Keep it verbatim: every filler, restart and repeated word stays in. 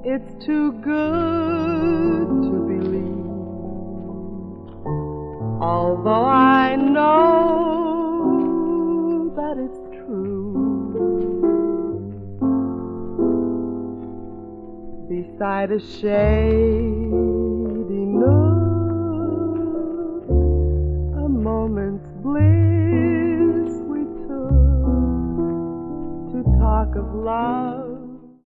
It's too good to believe, although I know that it's true. Beside a shady nook, a moment's bliss we took to talk of love